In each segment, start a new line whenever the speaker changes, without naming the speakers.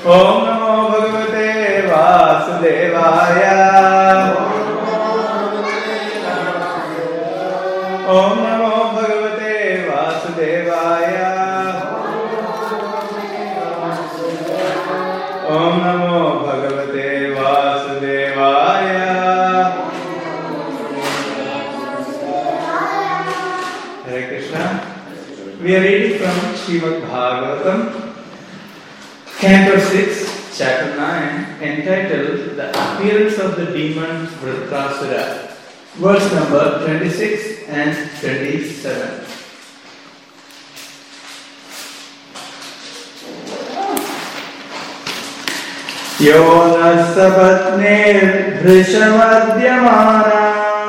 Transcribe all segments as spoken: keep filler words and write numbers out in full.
Om Namo Bhagavate Vasudevaya. Om Namo Bhagavate Vasudevaya. Om Namo Bhagavate Vasudevaya. Hare Krishna. We are reading from Srimad Bhagavatam, Canto six, Chapter nine, entitled The Appearance of the Demon Vritrasura, verse number twenty-six and twenty-seven. Yo nasapatnir bhrishamadhyamana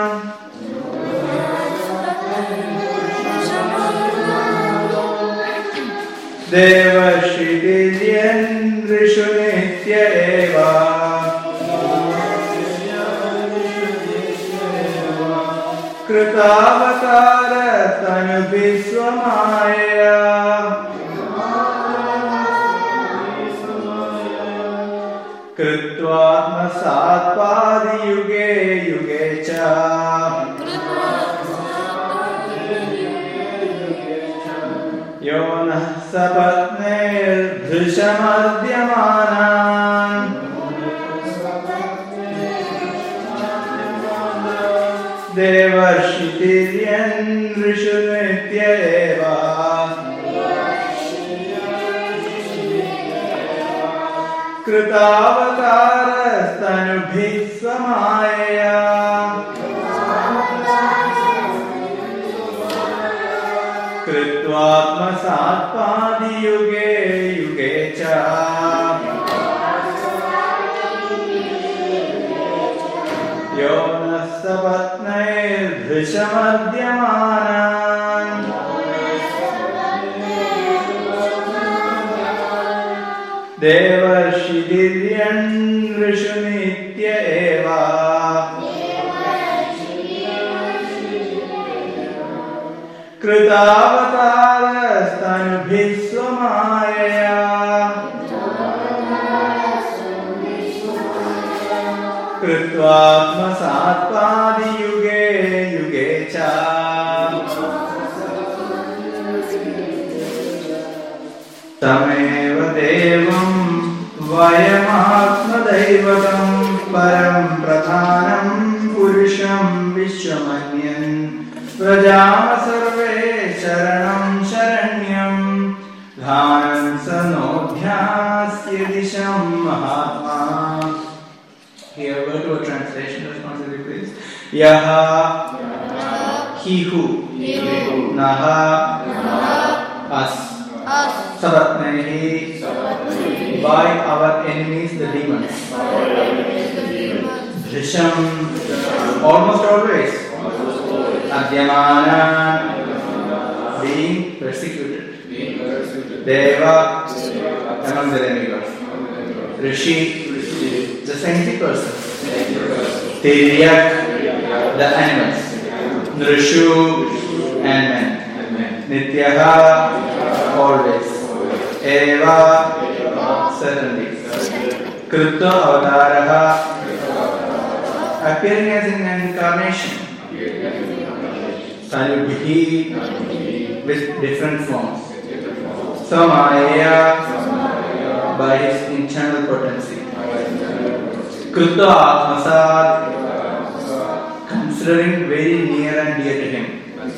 Devashidilyan Rishunitya eva Kritavatara Tanubhiswamaya Kritvatma Satpadi Yuge Yuge Cha Yonah Sapatnir Drishamadhyamanan Devashidilyan Rishunitya eva Kritavatara Tanubhiswamaya Kritvatma Satpadi Yuge Yuge Cha Yonah Sapatnir Drishamadhyamanan Devashidilyan Rishunitya eva Kritavatara Tanubhiswamaya Kritvatma Satpadi Yuge Yuge Cha Tameva Devam Vayamatma Daivatam Param Pradhanam Purusham Vishwamanyan Prajama Sarve Sharanam Sharanyam Dhanam Sanodhyasya Disham Mahatma. Here go to a translation responsibly please. Yaha, he who, Naha, us, Sabatnehi, by our enemies the demons. Drisham, almost always. Adhyamana, being persecuted. Deva, among the demigods. Rishi, the saintly person. Tiryak, the animals. Nrishu, and men. Nityaha, always. Eva, certainly. Krita avataraha, appearing as an incarnation. Tanubhi, with different forms. Samaya, by his internal potency. Krita Atmasad, considering very near and dear to him.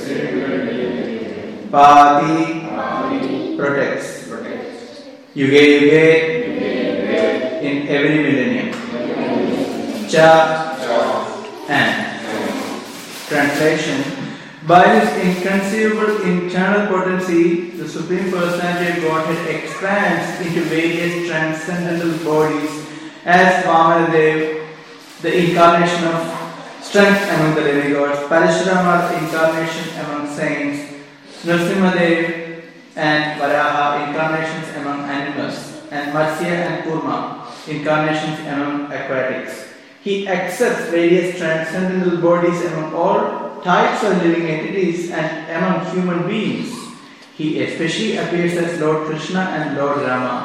Pati, protects. Yuge Yuge, in every millennium. Cha, and. Translation. By his inconceivable internal potency, the Supreme Personality of Godhead expands into various transcendental bodies as Vamanadev, the incarnation of strength among the demigods, Parashurama, the incarnation among saints, Nrsimhadev and Varaha, incarnations among animals, and Matsya and Kurma, incarnations among aquatics. He accepts various transcendental bodies among all types of living entities and among human beings. He especially appears as Lord Krishna and Lord Rama.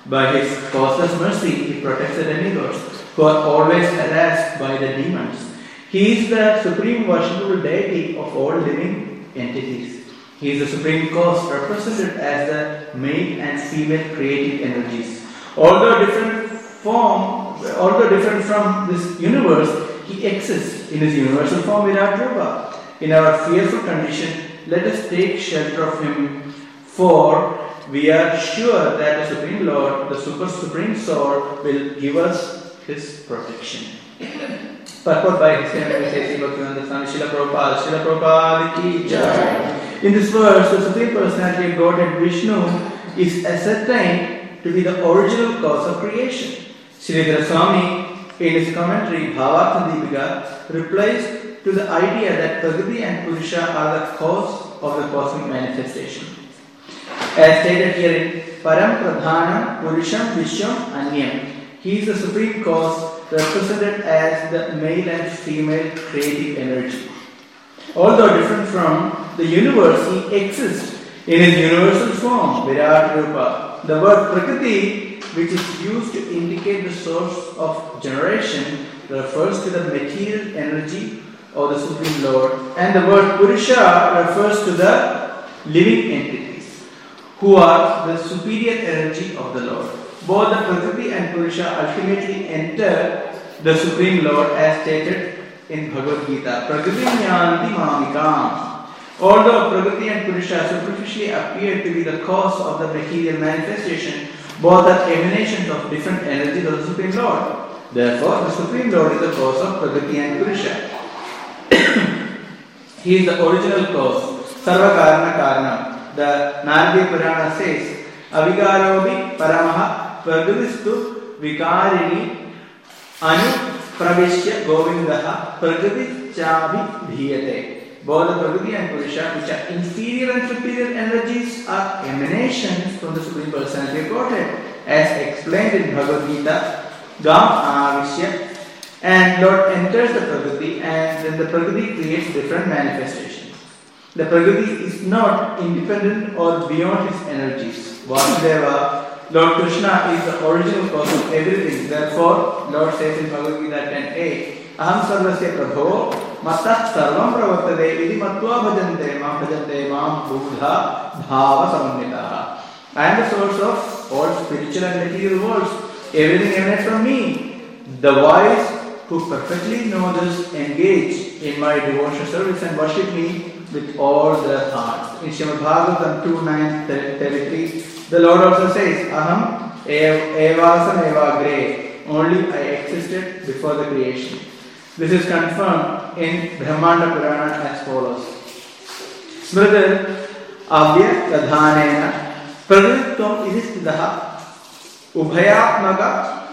By his causeless mercy, he protects the demigods, who are always harassed by the demons. He is the supreme worshipable deity of all living entities. He is the supreme cause represented as the male and female creative energies. Although different form, although different from this universe, he exists in his universal form Virat Rupa. In our fearful condition, let us take shelter of him, for we are sure that the Supreme Lord, the Super Supreme Soul, will give us his protection. Purport by His Eminence Bhaktivedanta Swami Srila Prabhupada, Srila Prabhupada ki jai. In this verse, the Supreme Personality of Godhead Vishnu is ascertained to be the original cause of creation. Sridhara Swami, in his commentary Bhavartha Deepika, replies to the idea that Prakriti and Purusha are the cause of the cosmic manifestation. As stated here in Param Pradhanam Purusham Vishwam Anyam, he is the supreme cause represented as the male and female creative energy. Although different from the universe, he exists in his universal form, Virat Rupa. The word Prakriti, which is used to indicate the source of generation, refers to the material energy of the Supreme Lord, and the word Purusha refers to the living entities, who are the superior energy of the Lord. Both the Prakriti and Purusha ultimately enter the Supreme Lord as stated in Bhagavad Gita. Prakriti Nyanti Mamikam. Although Prakriti and Purusha superficially appear to be the cause of the material manifestation, both are emanations of different energies of the Supreme Lord. Therefore, the Supreme Lord is the cause of Prakriti and Purusha. He is the original cause. Sarva Karana Karanam. The Naradiya Purana says, Avigarobi Paramaha Prakritistu Vikarini Anu Pravishya Govindaha Prakriti Chabi Bhiyate. Both the Prakriti and Purusha, which are inferior and superior energies, are emanations from the Supreme Personality of Godhead, as explained in Bhagavad Gita. Gam Avishya, and Lord enters the Prakriti, and then the Prakriti creates different manifestations. The Prakriti is not independent or beyond his energies. Vasudeva, Lord Krishna is the original cause of everything. Therefore, Lord says in Bhagavad Gita ten eight, Aham sarvasya prabho matat sarvam pravartade idi matva bhajante mam bhajante mam buddha bhava samannitaha. I am the source of all spiritual and material worlds. Everything emanates from me. The wise who perfectly know this engage in my devotional service and worship me with all their hearts. In Srimad Bhagavatam two nine thirty-three, the Lord also says, Aham evasam evagre. Only I existed before the creation. This is confirmed in Brahmanda Purana as follows. Smrita avya pradhanena pradritvam idistitaha Ubhayatmaga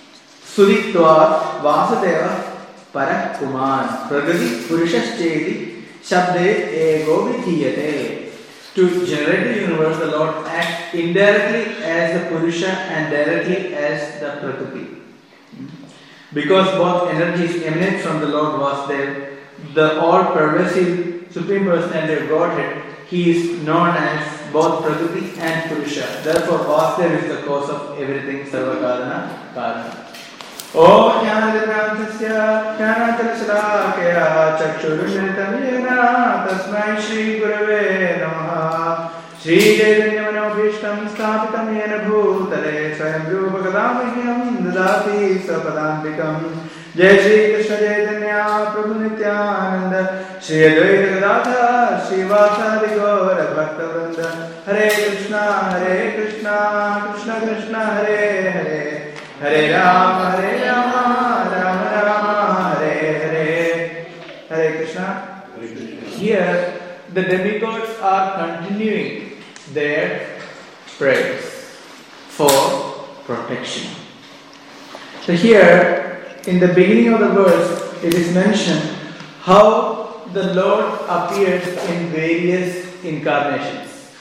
Suditva Vasudeva Parakuman Prakriti Purushaschedi Shabde Ego Vidhiyate. To generate the universe, the Lord acts indirectly as the Purusha and directly as the Prakriti. Because both energies emanate from the Lord Vasudeva, the all-pervasive Supreme Personality of Godhead, he is known as both Prakriti and Purusha. Therefore, Vasudeva is the cause of everything, Sarva Karana Karana. Om Jnanadhantasya Jnanatarsalakaya Chakshurumritamyena Tasmai Shri Gurave Namaha. Shri Chaitanya-manobhishtam Sthapitam Yena Bhutale Swayam Rupa Kadamahyam Dadati Sapadantikam. Jai Shri Krishna Chaitanya Prabhu Nityananda Shri Advaita Gadadhar Shri Vasadi Gaura Bhakta Vrinda. Hare Krishna Hare Krishna Krishna Krishna Hare Hare Hare Rama Hare Rama Rama Rama Hare Hare. Hare Krishna. Here the demigods are continuing their prayers for protection. So here in the beginning of the verse, it is mentioned how the Lord appears in various incarnations.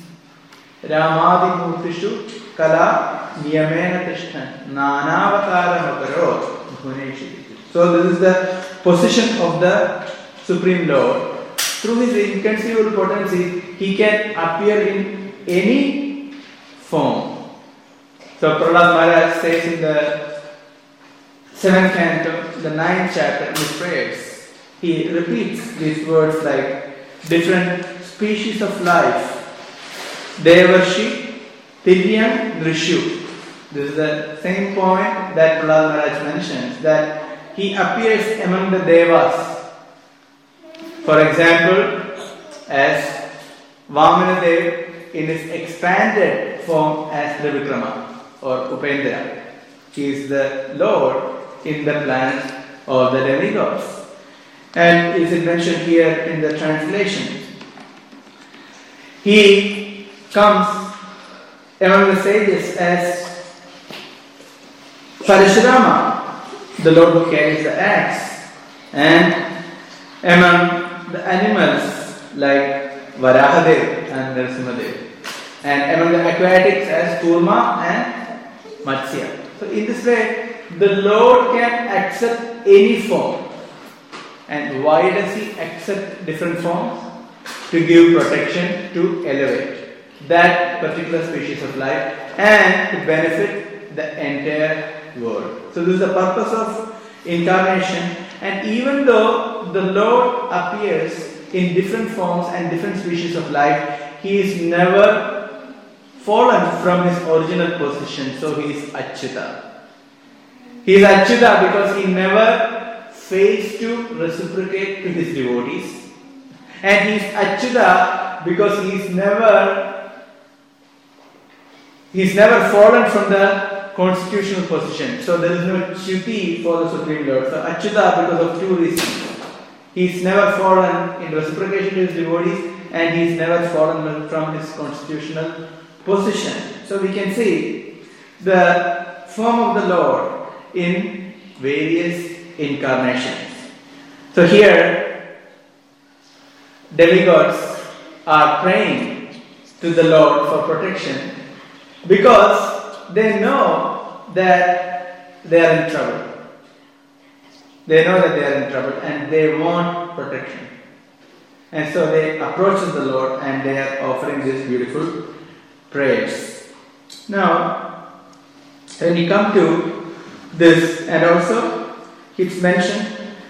Ramadi Murtishu Kala Niyamena Tishtan Nanavakaram Akarot Bhuneshu. So this is the position of the Supreme Lord. Through his inconceivable potency, he can appear in any form. So Prahlad Maharaj says in the seventh canto, the ninth chapter in his prayers, he repeats these words like different species of life. Devarshi, Tiryam, Nrishu. This is the same point that Prahlad Maharaj mentions, that he appears among the Devas. For example, as Vamanadev in his expanded form as Trivikrama or Upendra. He is the Lord in the planet or the demigods. And is it mentioned here in the translation? He comes among the sages as Parashurama, the Lord who carries the axe, and among the animals like Varahadev and Narasimhadev, and among the aquatics as Kurma and Matsya. So in this way, the Lord can accept any form. And why does He accept different forms? To give protection, to elevate that particular species of life and to benefit the entire world. So this is the purpose of incarnation. And even though the Lord appears in different forms and different species of life, He is never fallen from His original position. So He is Achyuta. He is Achyuta because He never fails to reciprocate to His devotees. And He is Achyuta because He is never He is never fallen from the constitutional position. So there is no চ্যুতি for the Supreme Lord. So Achyuta because of two reasons. He is never fallen in reciprocation to His devotees, and He is never fallen from His constitutional position. So we can see the form of the Lord in various incarnations. So here, demigods are praying to the Lord for protection because they know that they are in trouble. They know that they are in trouble and they want protection. And so they approach the Lord and they are offering these beautiful prayers. Now, when you come to this, and also it's mentioned,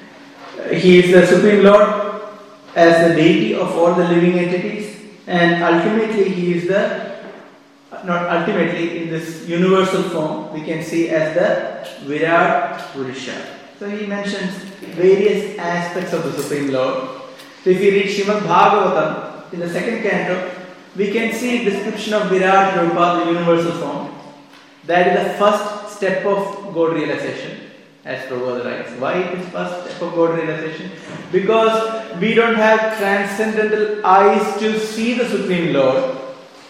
He is the Supreme Lord as the deity of all the living entities, and ultimately He is the, not ultimately, in this universal form, we can see as the Virat Purusha. So he mentions various aspects of the Supreme Lord. So if you read Srimad Bhagavatam, in the second canto, we can see a description of Virat Rupa, the universal form. That is the first step of God realization, as Prabhupada writes. Why it is first step of God realization? Because we don't have transcendental eyes to see the Supreme Lord.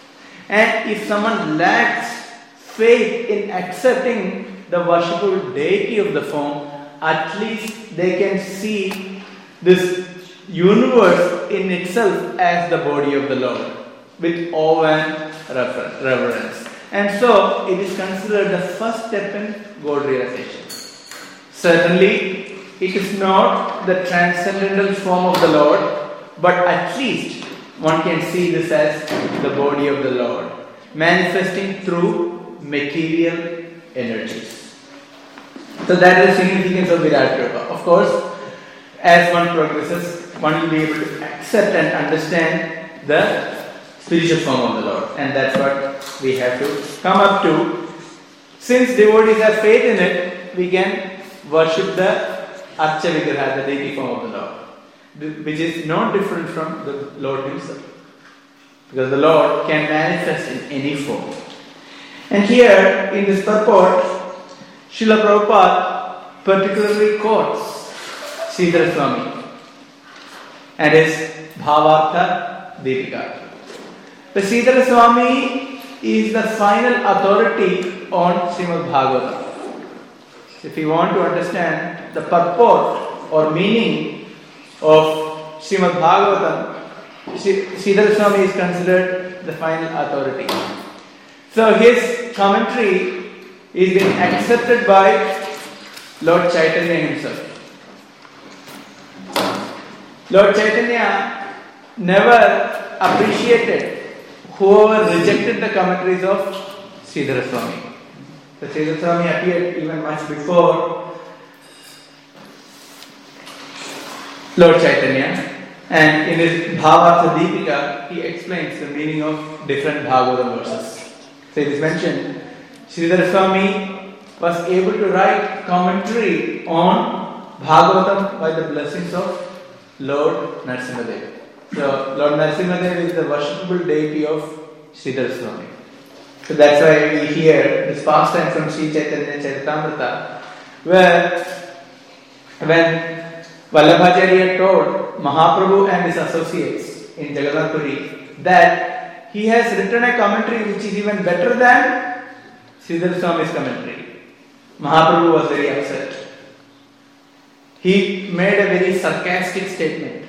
And if someone lacks faith in accepting the worshipful deity of the form, at least they can see this universe in itself as the body of the Lord with awe and reverence. And so it is considered the first step in God realization. Certainly, it is not the transcendental form of the Lord, but at least one can see this as the body of the Lord, manifesting through material energies. So that is the significance of Virat Rupa. Of course, as one progresses, one will be able to accept and understand the spiritual form of the Lord. And that's what we have to come up to. Since devotees have faith in it, we can worship the Archa Vigraha, the deity form of the Lord, which is not different from the Lord Himself. Because the Lord can manifest in any form. And here, in this purport, Srila Prabhupada particularly quotes Sridhara Swami and his Bhavartha Deepika. The Sridhara Swami is the final authority on Srimad Bhagavatam. If you want to understand the purport or meaning of Srimad Bhagavatam, Sridhara Swami is considered the final authority. So his commentary is being accepted by Lord Chaitanya himself. Lord Chaitanya never appreciated whoever rejected the commentaries of Sridhara Swami. So Sridhar Swami appeared even much before Lord Chaitanya, and in his Bhavartha Deepika, he explains the meaning of different Bhagavatam verses. So it is mentioned, Sridhar Swami was able to write commentary on Bhagavatam by the blessings of Lord Narasimhadev. So Lord Narasimhadev is the worshipable deity of Sridhar Swami. So that's why we hear this pastime from Sri Chaitanya Charitamrita, where when Vallabhacharya told Mahaprabhu and his associates in Jagannath Puri that he has written a commentary which is even better than Sridhar Swami's commentary, Mahaprabhu was very upset. He made a very sarcastic statement.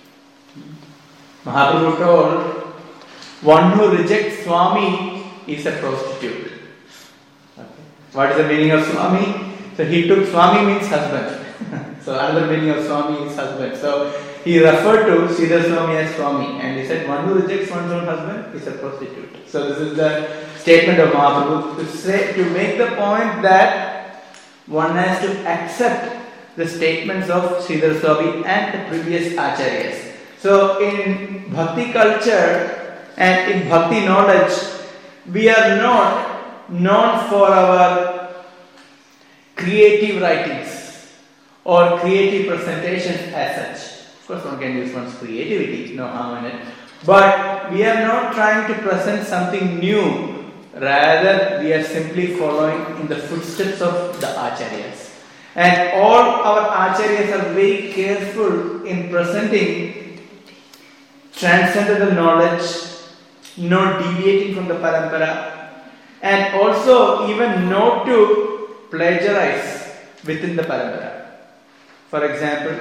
Mahaprabhu told, one who rejects Swami is a prostitute. Okay. What is the meaning of Swami? So he took Swami means husband. So another meaning of Swami is husband. So he referred to Sridhar Swami as Swami, and he said one who rejects one's own husband is a prostitute. So this is the statement of Mahaprabhu to say, to make the point that one has to accept the statements of Sridhar Swami and the previous acharyas. So in bhakti culture and in bhakti knowledge, we are not known for our creative writings or creative presentations as such. Of course, one can use one's creativity, no harm in it. But we are not trying to present something new. Rather, we are simply following in the footsteps of the acharyas. And all our acharyas are very careful in presenting transcendental knowledge, not deviating from the parampara, and also even not to plagiarize within the parampara. For example,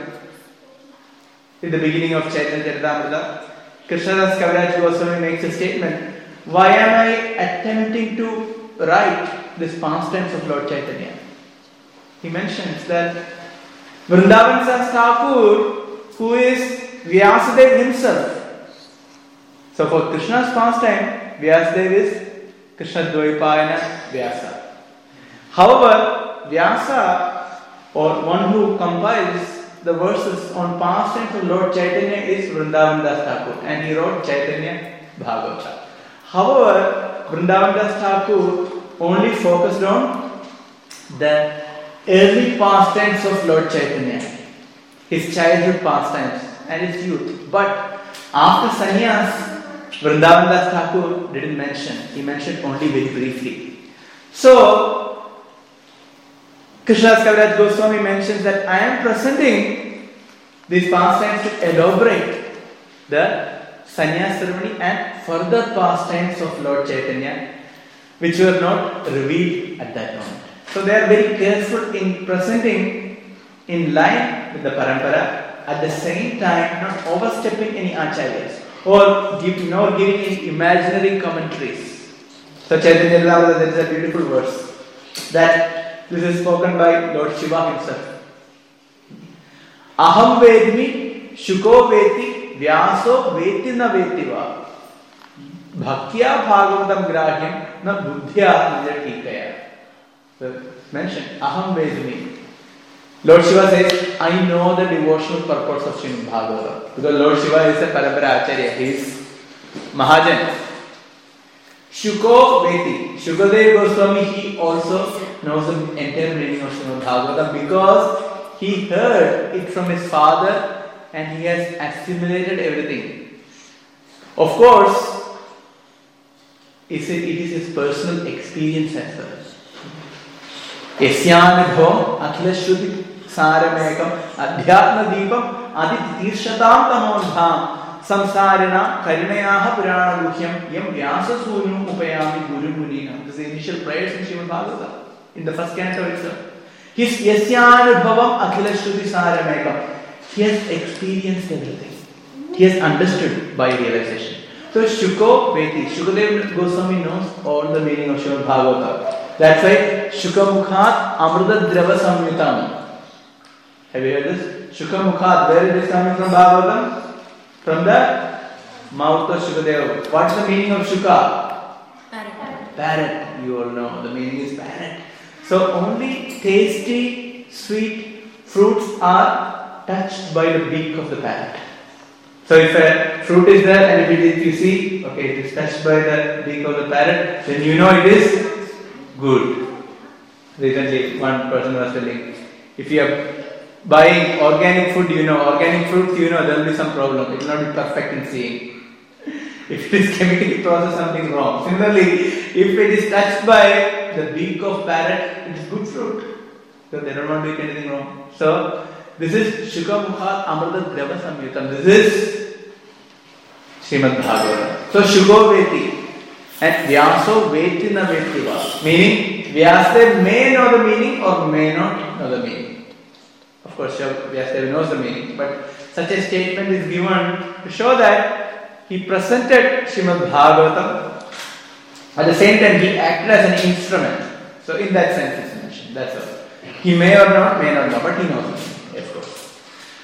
in the beginning of Chaitanya Charitamrita, Krishnadas Kaviraj Goswami makes a statement, why am I attempting to write this pastimes of Lord Chaitanya? He mentions that Vrindavan Das Thakur, who is Vyasadeva himself. So for Krishna's pastime, Vyasadeva is Krishna Dvaipayana Vyasa. However, Vyasa, or one who compiles the verses on pastimes of Lord Chaitanya, is Vrindavan Das Thakur, and he wrote Chaitanya Bhagavata. However, Vrindavan Das Thakur only focused on the early pastimes of Lord Chaitanya, his childhood pastimes and his youth. But after sannyas, Vrindavan Das Thakur didn't mention. He mentioned only very briefly. So, Krishnadas Kaviraj Goswami mentions that I am presenting these pastimes to elaborate the sannyas ceremony and further pastimes of Lord Chaitanya, which were not revealed at that moment. So they are very careful in presenting in line with the parampara, at the same time not overstepping any acharyas or give, nor giving any imaginary commentaries. So Chaitanya Charitamrita, there is a beautiful verse that this is spoken by Lord Shiva himself. Aham vedmi shuko veti vyaso veti na vetiva bhaktya bhagavatam grahyam na buddhya nijatikaya. So mentioned aham vedmi. Lord Shiva says, I know the devotional purpose of Srimad Bhagavatam. Because Lord Shiva is a Parampara Acharya, he is Mahajan. Shuko Veti. Shukadeva Goswami, he also knows the entire meaning of Srimad Bhagavatam because he heard it from his father and he has assimilated everything. Of course, it is his personal experience as well. Yasyanabhavam akhilashruti saramekam adhyatma deepam adittirshatam tamodham samsarina karinayaha purana guhyam yam vyasa sunu upayami guru munina. This is the initial prayers in Srimad Bhagavatam, in the first canto itself. His yasyanabhavam akhilashruti saramekam. He has experienced everything. He has understood by realization. So Shuko Veti, Shukadeva Goswami knows all the meaning of Srimad Bhagavatam. That's why Shukamukhat Amrita Drava Samyutam. Have you heard this? Shukamukhat, where it is coming from Bhagavatam? From the mouth of Shukadeva. What's the meaning of Shuka? Parrot, you all know the meaning is parrot. So only tasty, sweet fruits are touched by the beak of the parrot. So if a fruit is there and if it is, you see, okay, it is touched by the beak of the parrot, then you know it is good. Recently, one person was telling, if you are buying organic food, you know, organic fruits, you know, there will be some problem. It will not be perfect in seeing. If it is chemically processed, something wrong. Similarly, if it is touched by the beak of parrot, it is good fruit. So they don't want to do anything wrong. So this is Shuka Mukha Amrita Drava Samyutam. This is Srimad Bhagavatam. So Shuko Veti and Vyaso Veti na Vetiva. Meaning Vyasa may know the meaning or may not know the meaning. Of course, Vyasa knows the meaning, but such a statement is given to show that he presented Srimad Bhagavatam. At the same time, he acted as an instrument. So, in that sense, it's mentioned. That's all. He may or not, may not know, but he knows it, of course.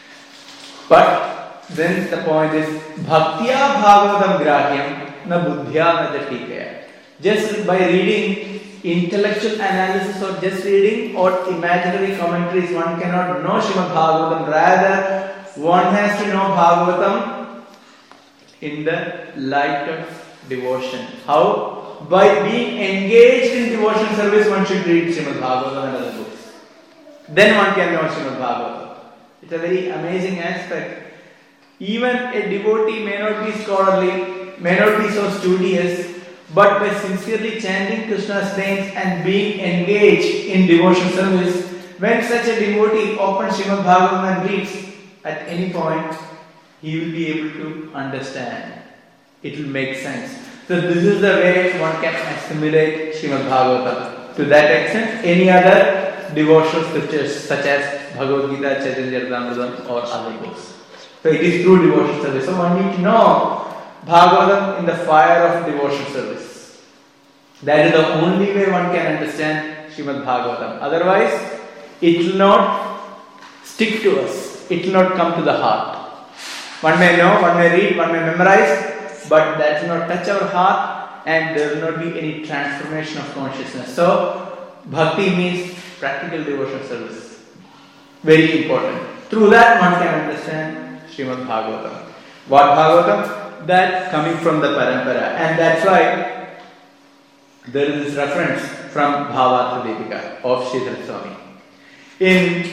But then the point is, Bhaktya Bhagavatam Grahyam na Buddhya na Jatikaya. Just by reading intellectual analysis or just reading or imaginary commentaries, one cannot know Srimad Bhagavatam. Rather, one has to know Bhagavatam in the light of devotion. How? By being engaged in devotion service, one should read Srimad Bhagavatam and other books. Then one can know Srimad Bhagavatam. It's a very amazing aspect. Even a devotee may not be scholarly, may not be so studious, but by sincerely chanting Krishna's names and being engaged in devotion service, when such a devotee opens Srimad Bhagavatam and reads, at any point, he will be able to understand. It will make sense. So this is the way one can assimilate Srimad Bhagavatam. To that extent, any other devotional scriptures such as Bhagavad Gita, Chaitanya Charitamrita or other books. So it is through devotional service. So one need to know Bhagavatam in the fire of devotional service. That is the only way one can understand Srimad Bhagavatam. Otherwise, it will not stick to us. It will not come to the heart. One may know, one may read, one may memorize, but that will not touch our heart and there will not be any transformation of consciousness. So, bhakti means practical devotional service. Very important. Through that one can understand Srimad Bhagavatam. What Bhagavatam? That coming from the parampara. And that's why there is this reference from Bhavartha Deepika of Sridhar Swami. In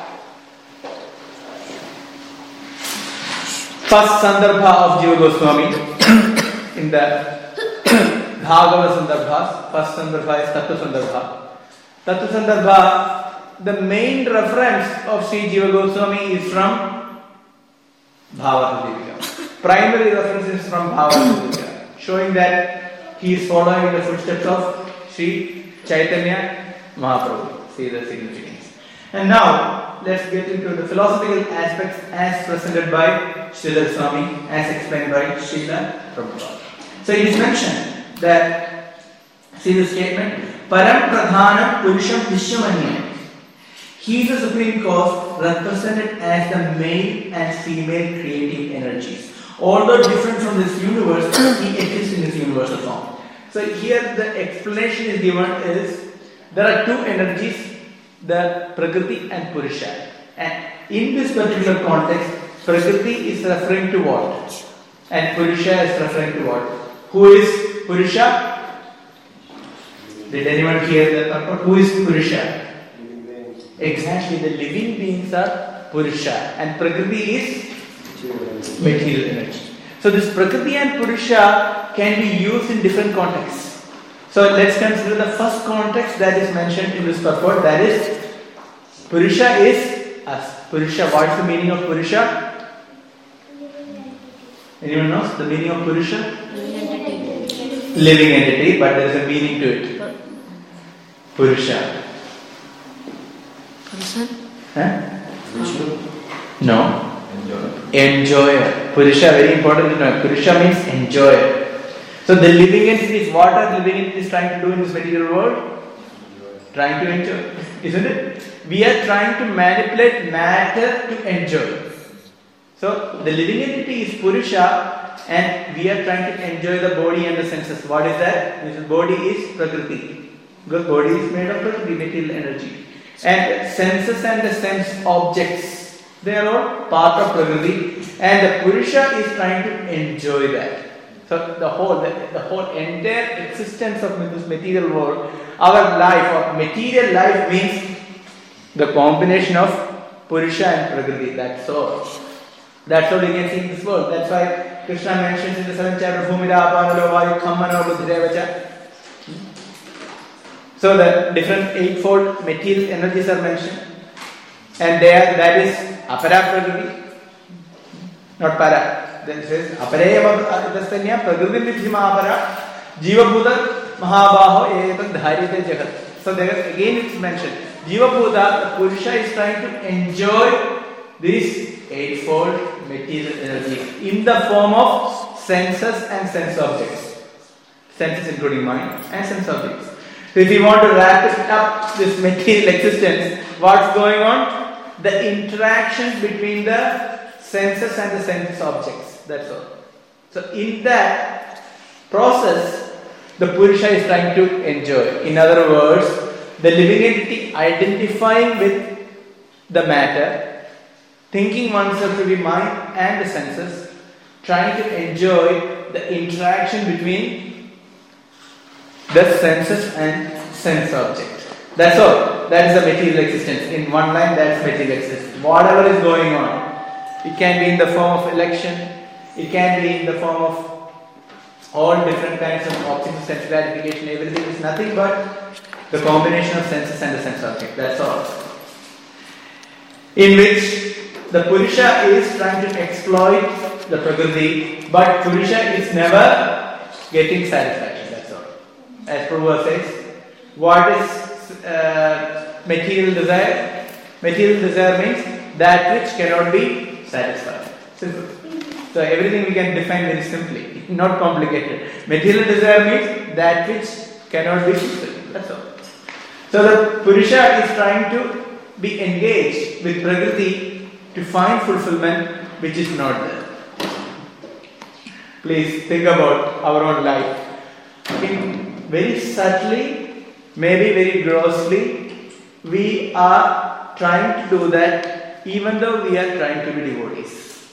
first Sandarbha of Jiva Goswami, in the Bhagava Sandarbhas, first Sandarbha is Tattva Sandarbha. Tattva Sandarbha, the main reference of Sri Jiva Goswami is from Bhavartha Deepika. Primary reference is from Bhavartha Deepika, showing that he is following in the footsteps of Sri Chaitanya Mahaprabhu. See the significance. And now, let's get into the philosophical aspects as presented by Sridhar Swami, as explained by Srila Prabhupada. So it is mentioned that, see the statement, Param Pradhanam Purusham Vishwamanyam. He is the supreme cause represented as the male and female creative energies. Although different from this universe, he exists in this universal form. So here the explanation is given is, there are two energies, the Prakriti and Purusha. And in this particular context, Prakriti is referring to what? And Purusha is referring to what? Who is Purusha? Did anyone hear that? Who is Purusha? Exactly, the living beings are Purusha. And Prakriti is material energy. So this Prakriti and Purusha can be used in different contexts. So let's consider the first context that is mentioned in this purport, that is Purusha is us. Purusha, what is the meaning of Purusha? Anyone knows the meaning of Purusha? Entity. Living entity, but there is a meaning to it. Purusha.
Person?
Huh? No. Enjoyer. Enjoyer. Purusha, very important to know. Purusha means enjoyer. So the living entities, what are living entities trying to do in this material world? Trying to enjoy, isn't it? We are trying to manipulate matter to enjoy. So the living entity is Purusha, and we are trying to enjoy the body and the senses. What is that? This body is Prakriti. Good body is made of Prakriti, material energy. And senses and the sense objects, they are all part of Prakriti, and the Purusha is trying to enjoy that. So the whole, the, the whole entire existence of this material world, our life or material life means the combination of Purusha and Prakriti. That's all. That's all you can see in this world. That's why Krishna mentions in the seventh chapter, Bhumida, Apano, Vayu, Khammano, Buddhidevacha. So the different eightfold material energies are mentioned, and there that is Apara Prakriti, not Para. Then it says Apareya Dasthanya Prakriti Vidhima Apara Jiva Bhuta Mahabaho Etam Dharyate Jagat. So there is again it's mentioned Jiva Bhuta, the Purusha is trying to enjoy this eightfold material energy in the form of senses and sense objects. Senses including mind and sense objects. So if you want to wrap it up, this material existence, what's going on? The interaction between the senses and the sense objects. That's all. So in that process, the Purusha is trying to enjoy. In other words, the living entity identifying with the matter, thinking oneself to be mind and the senses, trying to enjoy the interaction between the senses and sense object. That's all. That is the material existence. In one line, that is material existence. Whatever is going on, it can be in the form of election, it can be in the form of all different kinds of objects of sense gratification. Everything is nothing but the combination of senses and the sense object. That's all. In which the Purusha is trying to exploit the Prakriti, but Purusha is never getting satisfaction. As Prabhupada says, what is uh, material desire? Material desire means that which cannot be satisfied. Simple. So everything we can define very simply, not complicated. Material desire means that which cannot be fulfilled. That's all. So the Purusha is trying to be engaged with Prakriti to find fulfillment which is not there. Please think about our own life. In very subtly, maybe very grossly, we are trying to do that even though we are trying to be devotees.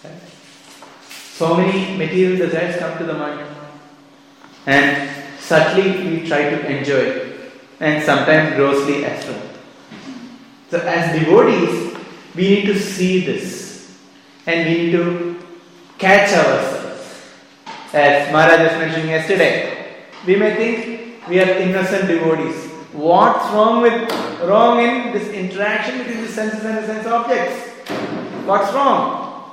So many material desires come to the mind, and subtly we try to enjoy it, and sometimes grossly as well. So as devotees, we need to see this, and we need to catch ourselves. As Maharaj was mentioning yesterday, we may think we are innocent devotees. What's wrong with wrong in this interaction between the senses and the sense objects? What's wrong?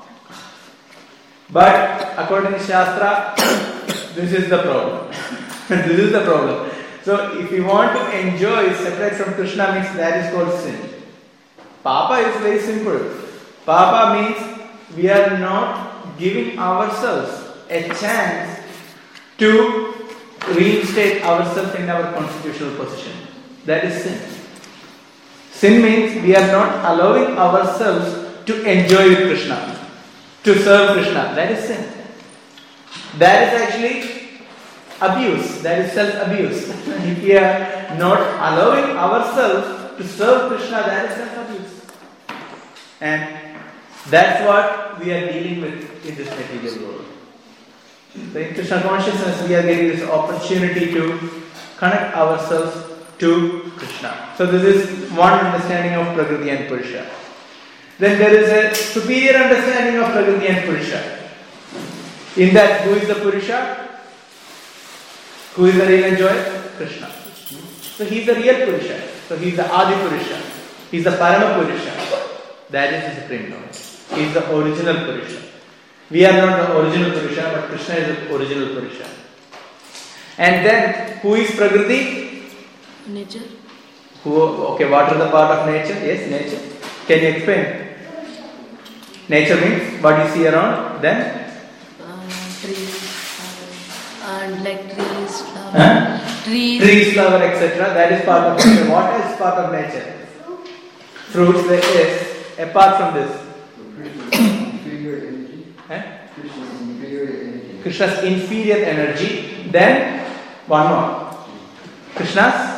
But according to Shastra, this is the problem. This is the problem. So if we want to enjoy separate from Krishna means that is called sin. Papa is very simple. Papa means we are not giving ourselves a chance to reinstate ourselves in our constitutional position. That is sin. Sin means we are not allowing ourselves to enjoy with Krishna, to serve Krishna. That is sin. That is actually abuse. That is self-abuse. If we are not allowing ourselves to serve Krishna, that is self-abuse. And that's what we are dealing with in this material world. So in Krishna consciousness, we are getting this opportunity to connect ourselves to Krishna. So this is one understanding of Prakriti and Purusha. Then there is a superior understanding of Prakriti and Purusha. In that, who is the Purusha? Who is the real enjoyer? Krishna. So he is the real Purusha. So he is the Adi Purusha. He is the Parama Purusha. That is the Supreme Lord. He is the original Purusha. We are not the original Purusha, but Krishna is the original Purusha. And then, who is Prakriti?
Nature.
Who? Okay, what is the part of nature? Yes, nature. Can you explain? Nature means what you see around. Then?
Uh, trees, uh, and like trees, flower,
Huh?
trees,
trees, flower, et cetera. That is part of nature. What else is part of nature? Fruits, yes. Apart from this.
Feel your energy.
Eh?
Krishna's inferior energy.
Krishna's inferior energy. Then one more. Krishna's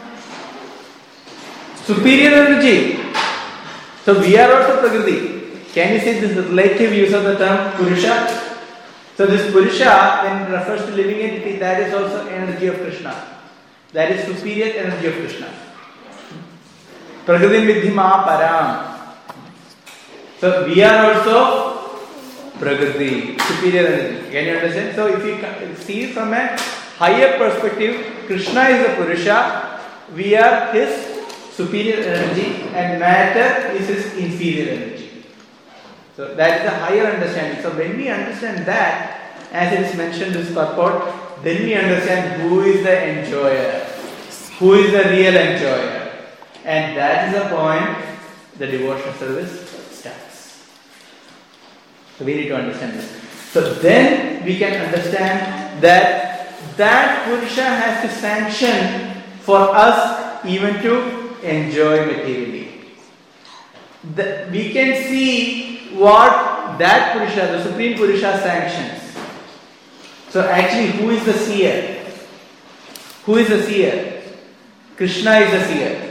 superior energy. So we are also Prakriti. Can you see this relative use of the term Purusha? So this Purusha, when it refers to living entity, that is also energy of Krishna. That is superior energy of Krishna. Prakriti Vidhima Param. So we are also Prakriti, superior energy. Can you understand? So if you see from a higher perspective, Krishna is a Purusha, we are his superior energy, and matter is his inferior energy. So that is a higher understanding. So when we understand that, as it is mentioned in this purport, then we understand who is the enjoyer, who is the real enjoyer. And that is the point the devotional service starts. So we need to understand this. So then we can understand that that Purusha has to sanction for us even to enjoy materially. The, we can see what that Purusha, the Supreme Purusha, sanctions. So actually, who is the seer? Who is the seer? Krishna is the seer.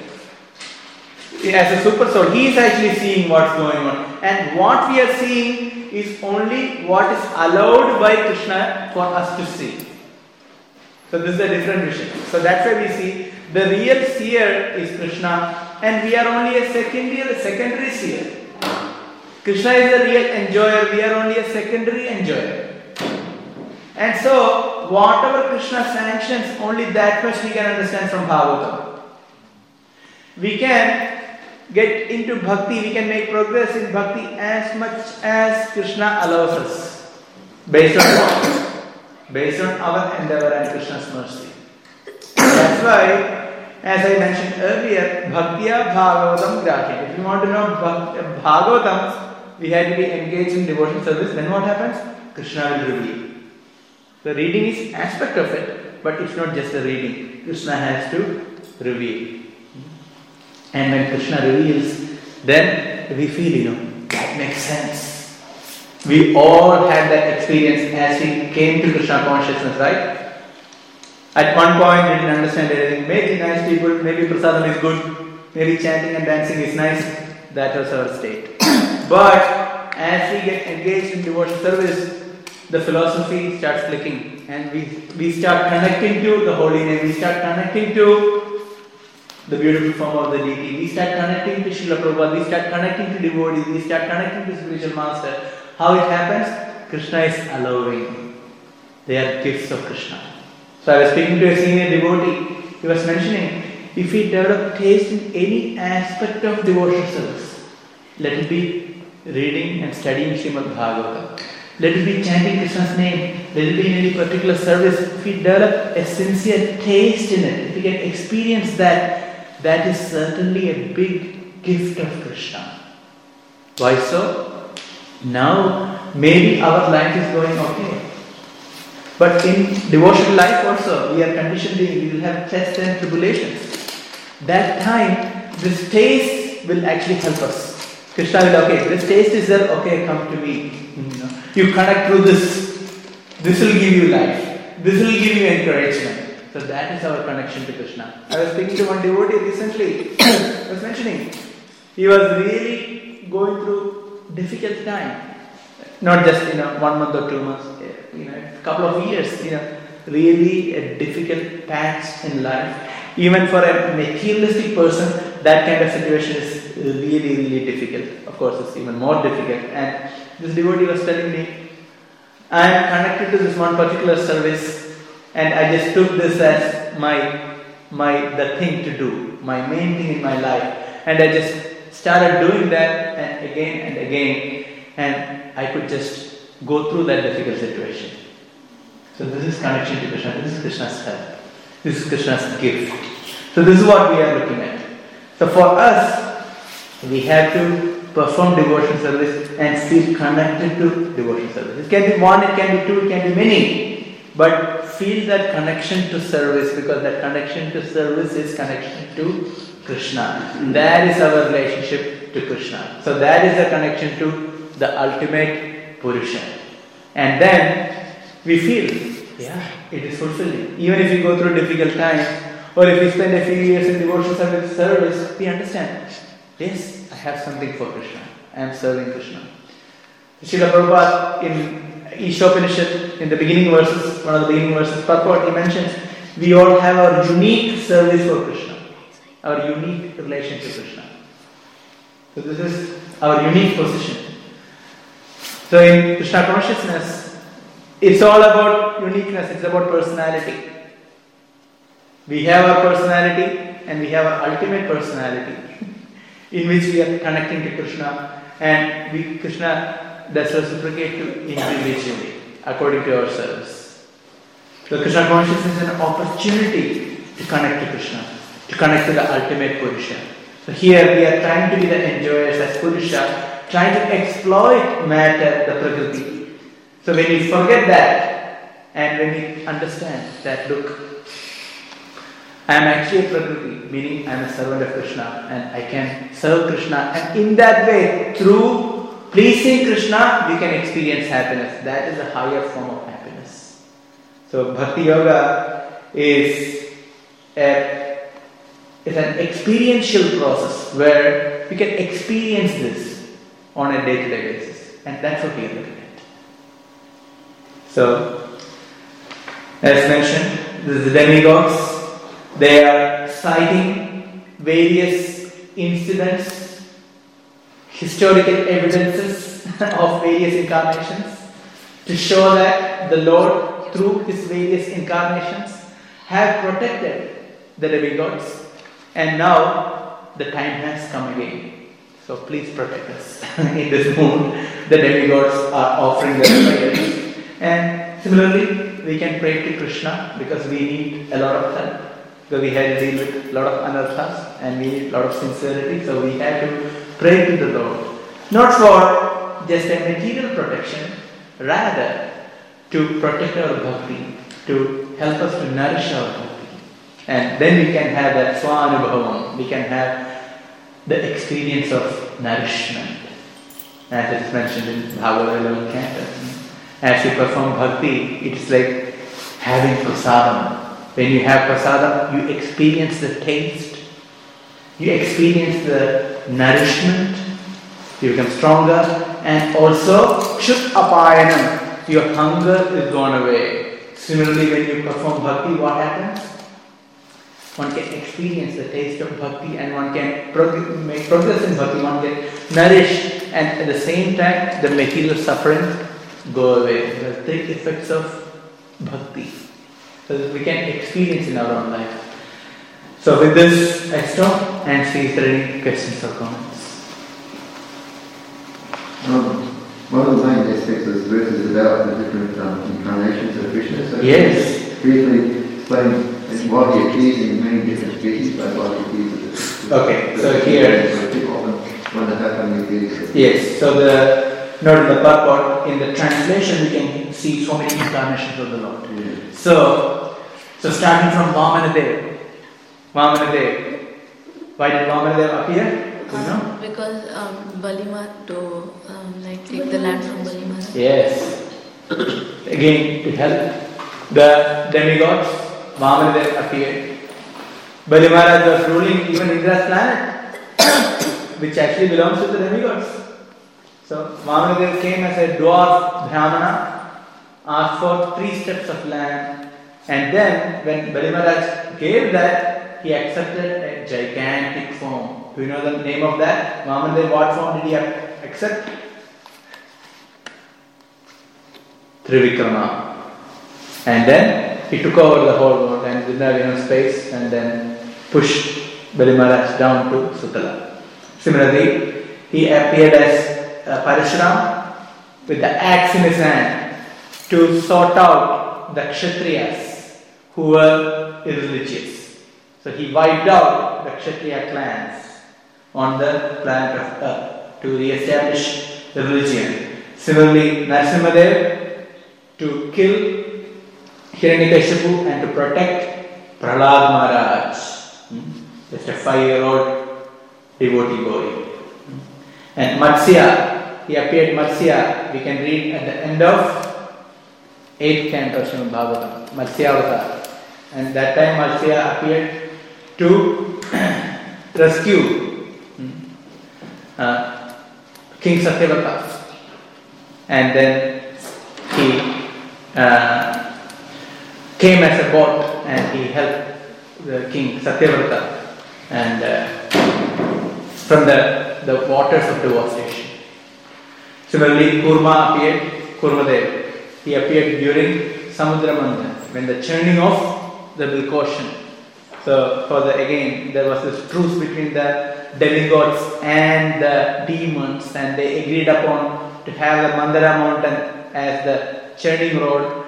As a super soul, he is actually seeing what's going on. And what we are seeing is only what is allowed by Krishna for us to see. So this is a different vision. So that's why we see the real seer is Krishna, and we are only a secondary, a secondary seer. Krishna is the real enjoyer, we are only a secondary enjoyer. And so, whatever Krishna sanctions, only that much we can understand from Bhagavatam. We can get into bhakti, we can make progress in bhakti as much as Krishna allows us. Based on what? Based on our endeavor and Krishna's mercy. That's why, as I mentioned earlier, Bhaktya Bhagavatam Grahya. If you want to know Bhagavatam, we have to be engaged in devotional service. Then what happens? Krishna will reveal. The reading is aspect of it, but it's not just the reading. Krishna has to reveal. And when Krishna reveals, then we feel, you know, that makes sense. We all had that experience as we came to Krishna consciousness, right? At one point, we didn't understand anything. Maybe nice people, maybe prasadam is good, maybe chanting and dancing is nice. That was our state. But as we get engaged in devotional service, the philosophy starts clicking, and we we start connecting to the holy name. We start connecting to the beautiful form of the deity. We start connecting to Srila Prabhupada. We start connecting to devotees. We start connecting to spiritual master. How it happens? Krishna is allowing. They are gifts of Krishna. So I was speaking to a senior devotee. He was mentioning, if we develop taste in any aspect of devotional service, let it be reading and studying Srimad Bhagavatam. Let it be chanting Krishna's name. Let it be in any particular service. If we develop a sincere taste in it, if we can experience that, that is certainly a big gift of Krishna. Why so? Now, maybe our life is going okay. But in devotional life also, we are conditioned, we will have tests and tribulations. That time, this taste will actually help us. Krishna will, okay, this taste is there, okay, come to me. You know, you connect through this. This will give you life. This will give you encouragement. So that is our connection to Krishna. I was speaking to one devotee recently. I was mentioning, he was really going through difficult time. Not just, you know, one month or two months, you know, a couple of years, you know, really a difficult patch in life. Even for a materialistic person, that kind of situation is really, really difficult. Of course, it's even more difficult. And this devotee was telling me, I am connected to this one particular service, and I just took this as my, my, the thing to do, my main thing in my life. And I just started doing that, and again and again, and I could just go through that difficult situation. So this is connection to Krishna. This is Krishna's help. This is Krishna's gift. So this is what we are looking at. So for us, we have to perform devotional service and feel connected to devotional service. It can be one, it can be two, it can be many. But feel that connection to service, because that connection to service is connection to Krishna. That is our relationship to Krishna. So that is a connection to the ultimate Purusha. And then we feel, yeah, it is fulfilling. Even if we go through difficult times, or if we spend a few years in devotion service, service we understand, yes, I have something for Krishna. I am serving Krishna. Srila Prabhupada in Ishopanishad, in the beginning verses, one of the beginning verses, purport, he mentions, we all have our unique service for Krishna, our unique relation to Krishna. So this is our unique position. So in Krishna consciousness, it's all about uniqueness, it's about personality. We have our personality and we have our ultimate personality in which we are connecting to Krishna, and we, Krishna does reciprocate to individually according to our service. So Krishna consciousness is an opportunity to connect to Krishna, to connect to the ultimate Purusha. So here we are trying to be the enjoyers as Purusha, trying to exploit matter, the Prakriti. So when we forget that, and when we understand that, look, I am actually a Prakriti, meaning I am a servant of Krishna, and I can serve Krishna, and in that way, through pleasing Krishna, we can experience happiness. That is a higher form of happiness. So Bhakti Yoga is a, is an experiential process where we can experience this on a day-to-day basis, and that's what we are looking at. So, as mentioned, this is the demigods. They are citing various incidents, historical evidences of various incarnations to show that the Lord, through His various incarnations, have protected the demigods, and now the time has come again. So please protect us. In this mood, the demigods are offering their prayers. And similarly, we can pray to Krishna because we need a lot of help. So we had to deal with a lot of anarthas and we need a lot of sincerity. So we had to pray to the Lord. Not for just a material protection, rather to protect our bhakti, to help us to nourish our bhakti. And then we can have that swanubhavam, we can have the experience of nourishment. As it is mentioned in Bhagavad eleventh canto. As you perform bhakti, it is like having prasadam. When you have prasadam, you experience the taste, you experience the nourishment, you become stronger, and also chut apayanam, your hunger is gone away. Similarly, when you perform bhakti, what happens? One can experience the taste of bhakti and one can prog- make progress in bhakti, one can nourish, and at the same time, the material suffering go away. The three effects of bhakti. So that we can experience in our own life. So with this, I stop and see if there are any questions or comments.
Um, one of the main aspects of this verse is about the different um, incarnations of Krishna. So
Yes.
briefly explain why he appears in many different species, but why he appears.
Okay, so here.
People often wonder how come he appears.
Yes, so the note in the purport, in the translation, we can see so many incarnations of the Lord.
Yeah.
So, so starting from Vamanadev, Vamanadev, why did Vamanadev appear? Do you know?
Um, because um, Balima to um, like take the land from Balima.
Yes. Again, to help the demigods, Vamanadev appeared. Bali Maharaj was ruling even Indra's planet, which actually belongs to the demigods. So Vamanadev came as a dwarf Brahmana, asked for three steps of land, and then when Bali Maharaj gave that, he accepted a gigantic form. Do you know the name of that? Vamanadev, what form did he accept? Trivikrama. And then he took over the whole world and did not enough space and then pushed Bali Maharaj down to Sutala. Similarly, he appeared as uh, Parashuram with the axe in his hand to sort out the Kshatriyas who were irreligious. So he wiped out the Kshatriya clans on the planet of Earth to re-establish the religion. Similarly, Narasimhadev to kill Hiranyakashipu and to protect Prahlad Maharaj, just a five-year-old devotee boy. And Matsya, he appeared Matsya, we can read at the end of eighth canto of Srimad Bhagavatam, Matsya and that time Matsya appeared to rescue uh, King Satyavata, and then he uh, came as a boat and he helped the king Satyavrata and uh, from the, the waters of devastation. Similarly, Kurma appeared, Kurmadev. He appeared during Samudra Manthan, when the churning of the milk ocean. So, for the again, there was this truce between the demigods and the demons, and they agreed upon to have the Mandara mountain as the churning rod,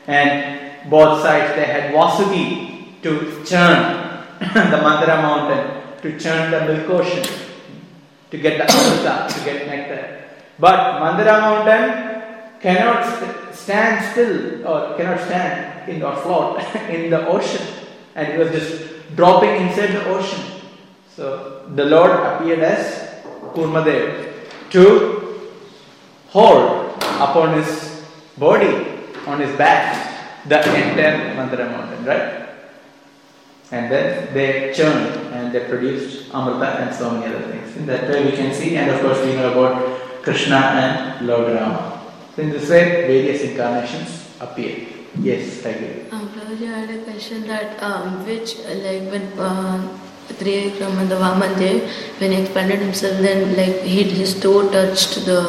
and both sides they had Vasuki to churn the Mandara mountain, to churn the milk ocean, to get the Amrita, to get nectar. But Mandara mountain cannot st- stand still or cannot stand in or float in the ocean, and it was just dropping inside the ocean. So the Lord appeared as Kurmadev to hold upon his body, on his back, the entire Mandara mountain, right? And then they churned and they produced Amrita and so many other things. In that way we can see, and of course we know about Krishna and Lord Rama. So in this way, various incarnations appear. Yes, I agree.
Um, Prabhuji, I had a question that um, which, like when uh, Trivikrama, the Vamandev, when he expanded himself, then like he his toe touched the,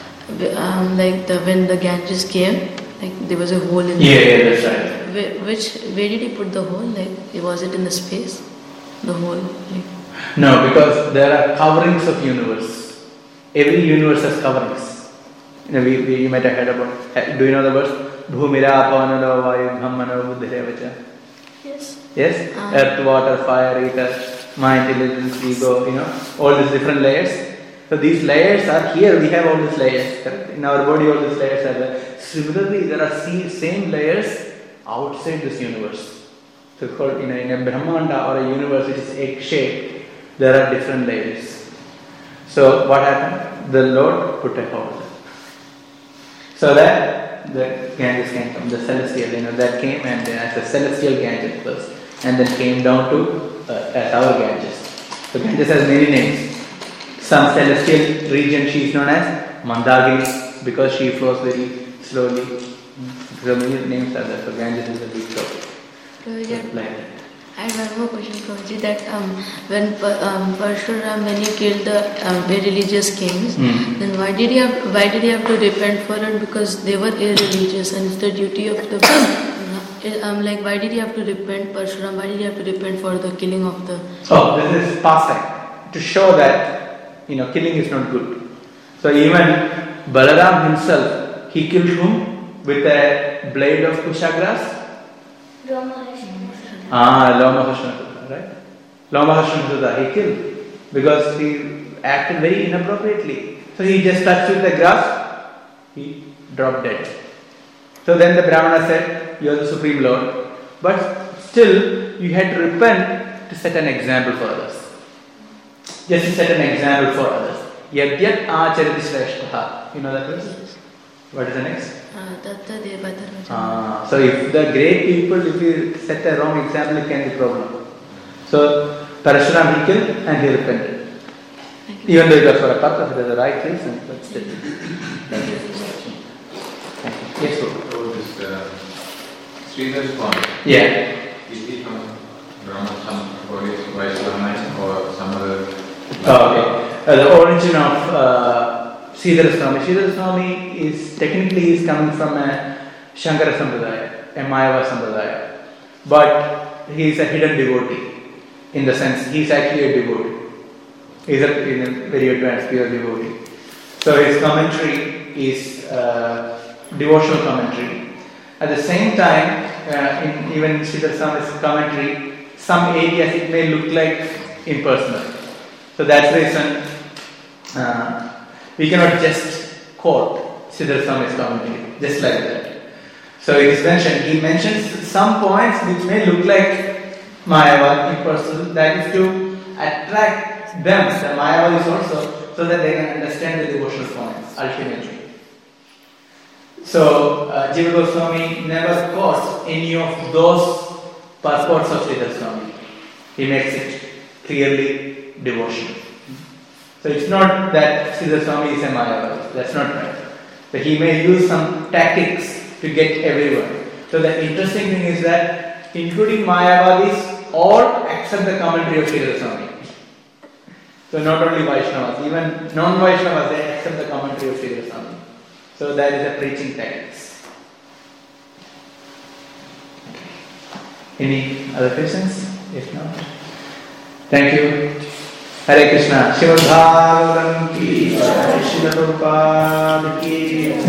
um, like the when the Ganges came, like there was a hole in.
Yeah, the, yeah, that's right.
Where, which where did he put the hole? Like was it in the space, the hole? Like?
No, because there are coverings of universe. Every universe has coverings. You know, we, we, you might have heard about. Do you know the verse? Bhumira apanalo vayu bhammano buddhirevacha.
Yes.
Yes?
Uh,
Earth, water, fire, ether, my intelligence, ego, you know, all these different layers. So these layers are here, we have all these layers. Correct? In our body, all these layers are there. Similarly, there are same layers outside this universe. So called in a, in a Brahmanda or a universe which is egg-shaped, there are different layers. So what happened? The Lord put a hole. So that the Ganges came from the celestial, you know, that came and then as a celestial Ganges first, and then came down to uh, as our Ganges. So Ganges has many names. Some celestial region she is known as Mandagini because she flows very slowly. So many names are there. So Ganges is a big topic.
Prabhuji,
Like that.
I have one more question, Prabhuji, that um, when um, Parshuram, when he killed the um, irreligious kings,
Mm.
then why did he have why did he have to repent for it? Because they were irreligious, and it's the duty of the um, like why did he have to repent, Parshuram? Why did he have to repent for the killing of the?
Oh, this is pastime to show that you know killing is not good. So even Balaram himself, he killed whom with a blade of kushagrass. Ah, Lomahashanasuta, right? Lomahashanasuta, he killed because he acted very inappropriately. So he just touched with the grass, he dropped dead. So then the Brahmana said, you are the Supreme Lord, but still you had to repent to set an example for others. Just to set an example for others. Yadyat acharati shreshtaha. You know that verse? What is the next? Ah, so if the great people, if you set a wrong example, it can be a problem. So Parashuram he killed and he repented. Even though it was for a purpose, it was the right reason, but still. Thank you. Thank you. Yes, sir.
So this uh, Sridhar Swami,
Yeah.
is he from Brahma, some or is Vaishnava or some other?
Oh, okay. Uh, the origin of uh, Sridhar Swami. Sridhar Swami is technically is coming from a Shankara Sampradaya, a Mayava Sampradaya. But he is a hidden devotee in the sense he is actually a devotee. He is a, he is a very advanced, pure devotee. So his commentary is uh, devotional commentary. At the same time, uh, in even Sridhar Swami's commentary, some areas it may look like impersonal. So that's the reason uh, we cannot just quote Sridhar Swami's commentary just like that. So it is mentioned, he mentions some points which may look like Mayava, impersonal, that is to attract them, the Mayavadis also, so that they can understand the devotional points ultimately. So, uh, Jiva Goswami never quotes any of those purports of Sridhar Swami. He makes it clearly devotional. So, it's not that Sridhar Swami is a Mayavadi. That's not right. But he may use some tactics to get everyone. So, the interesting thing is that, including Mayavadis, all accept the commentary of Sridhar Swami. So, not only Vaishnavas, even non-Vaishnavas, they accept the commentary of Sridhar Swami. So that is a preaching tactics. Any other questions? If not, thank you. Hare Krishna. Srimad Bhagavatam ki jai, Srila Prabhupada ki